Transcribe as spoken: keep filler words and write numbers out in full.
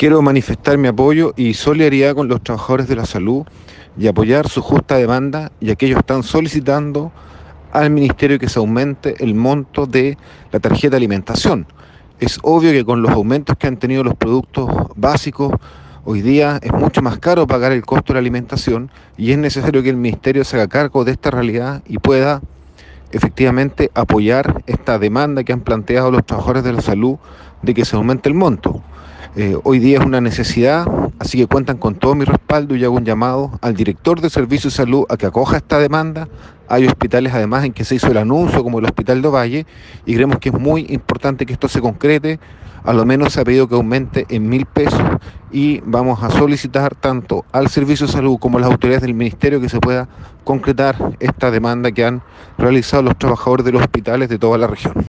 Quiero manifestar mi apoyo y solidaridad con los trabajadores de la salud y apoyar su justa demanda, ya que ellos están solicitando al Ministerio que se aumente el monto de la tarjeta de alimentación. Es obvio que con los aumentos que han tenido los productos básicos, hoy día es mucho más caro pagar el costo de la alimentación y es necesario que el Ministerio se haga cargo de esta realidad y pueda efectivamente apoyar esta demanda que han planteado los trabajadores de la salud de que se aumente el monto. Eh, hoy día es una necesidad, así que cuentan con todo mi respaldo y hago un llamado al director de Servicios de Salud a que acoja esta demanda. Hay hospitales además en que se hizo el anuncio, como el Hospital de Ovalle, y creemos que es muy importante que esto se concrete. A lo menos se ha pedido que aumente en mil pesos y vamos a solicitar tanto al Servicio de Salud como a las autoridades del Ministerio que se pueda concretar esta demanda que han realizado los trabajadores de los hospitales de toda la región.